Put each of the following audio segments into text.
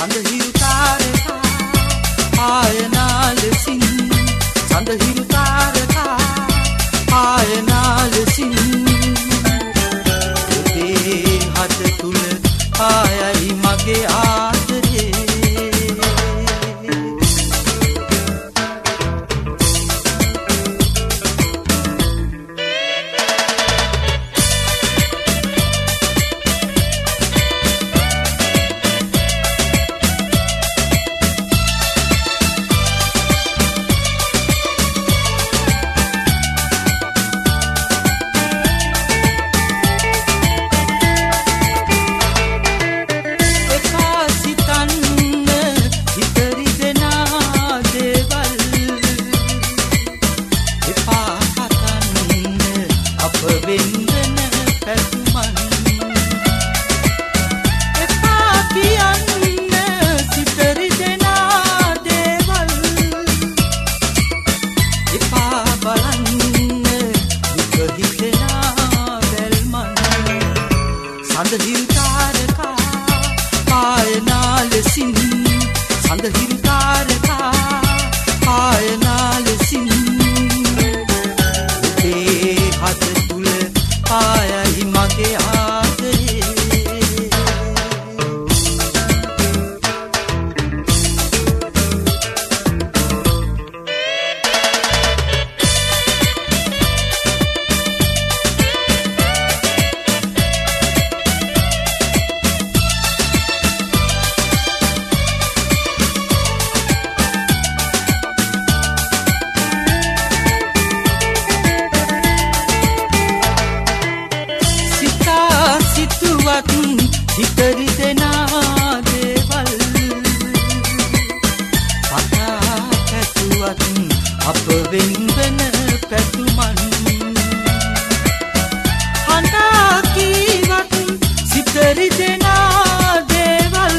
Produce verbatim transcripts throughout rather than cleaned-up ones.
සඳහිරු තාරකා ආයනා ලෙසින් සඳහිරු තාරකා ආයනා ලෙසින් ඔබේ හද තුල ආයයි මගේ ආදරේ සඳහිරු තාරකා ආයනා ලෙසින් සඳහිරු තාරකා ආයනා ලෙසින් ඔබේ හද තුල ආයයි මගේ ආදරේ හිතරි දෙනා දේවල් පතා පැතුවත් අප වෙන්වන පැතුමන් හඬා කීවත් සිතරි දෙනා දේවල්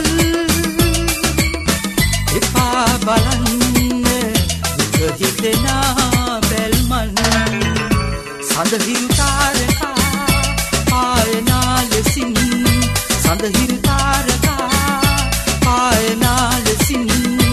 එපා බලන්න දුක හිතෙනා බැල්මන් සඳහිරු තාරකා ආයනා ලෙසින් සඳහිරු තාරකා ආයනා ලෙසින්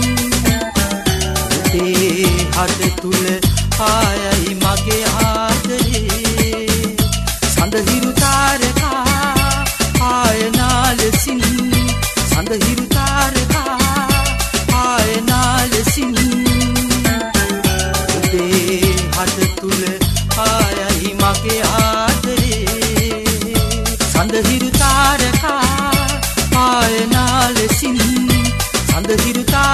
ඔබේ හද තුල ආයයි මගේ ආදරේ සඳහිරු තාරකා ආයනා ලෙසින් සඳහිරු තාරකා ආයනා ලෙසින් ඔබේ හද තුල ආයයි මගේ ආදරේ සඳහිරු තාරකා ආයනා ලෙසින් සඳහිරු තාරකා